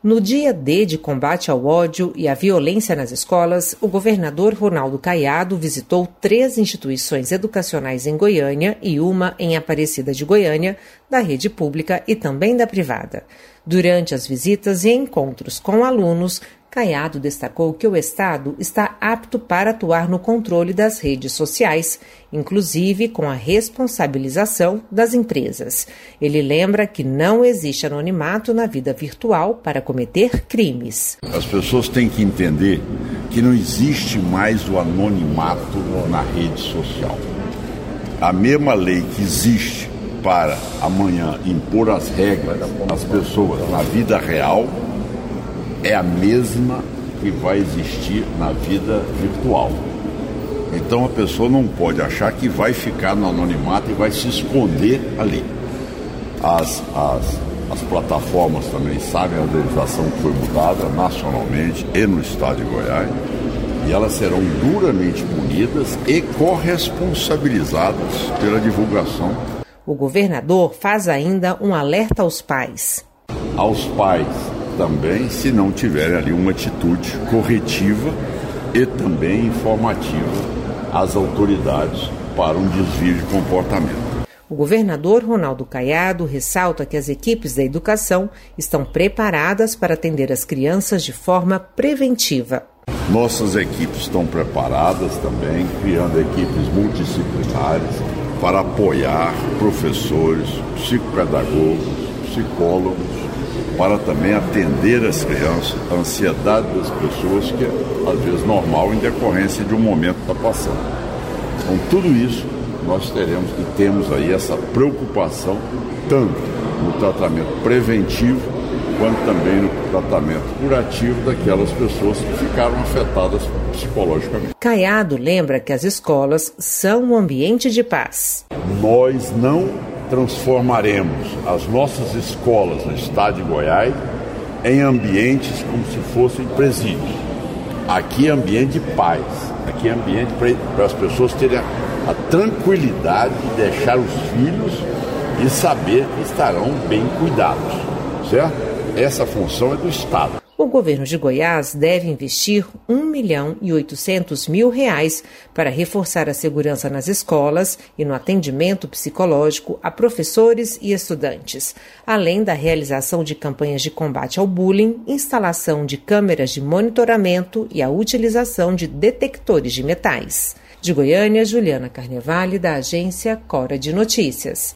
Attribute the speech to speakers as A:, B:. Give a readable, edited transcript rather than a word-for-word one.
A: No dia D de combate ao ódio e à violência nas escolas, o governador Ronaldo Caiado visitou 3 instituições educacionais em Goiânia e uma em Aparecida de Goiânia, da rede pública e também da privada. Durante as visitas e encontros com alunos, Caiado destacou que o Estado está apto para atuar no controle das redes sociais, inclusive com a responsabilização das empresas. Ele lembra que não existe anonimato na vida virtual para cometer crimes.
B: As pessoas têm que entender que não existe mais o anonimato na rede social. A mesma lei que existe para amanhã impor as regras às pessoas na vida real é a mesma que vai existir na vida virtual. Então a pessoa não pode achar que vai ficar no anonimato e vai se esconder ali. As plataformas também sabem a legislação que foi mudada nacionalmente e no estado de Goiás, e elas serão duramente punidas e corresponsabilizadas pela divulgação.
A: O governador faz ainda um alerta aos pais.
B: Aos pais também, se não tiverem ali uma atitude corretiva e também informativa às autoridades para um desvio de comportamento.
A: O governador Ronaldo Caiado ressalta que as equipes da educação estão preparadas para atender as crianças de forma preventiva.
B: Nossas equipes estão preparadas também, criando equipes multidisciplinares para apoiar professores, psicopedagogos, psicólogos, para também atender as crianças, a ansiedade das pessoas, que é às vezes normal em decorrência de um momento que está passando. Então tudo isso nós teremos e temos aí essa preocupação, tanto no tratamento preventivo, quanto também no tratamento curativo daquelas pessoas que ficaram afetadas psicologicamente.
A: Caiado lembra que as escolas são um ambiente de paz.
B: Nós não transformaremos as nossas escolas no estado de Goiás em ambientes como se fossem presídios. Aqui é ambiente de paz, aqui é ambiente para as pessoas terem a tranquilidade de deixar os filhos e saber que estarão bem cuidados, certo? Essa função é do Estado.
A: O governo de Goiás deve investir R$1.800.000 para reforçar a segurança nas escolas e no atendimento psicológico a professores e estudantes, além da realização de campanhas de combate ao bullying, instalação de câmeras de monitoramento e a utilização de detectores de metais. De Goiânia, Juliana Carnevale, da agência Cora de Notícias.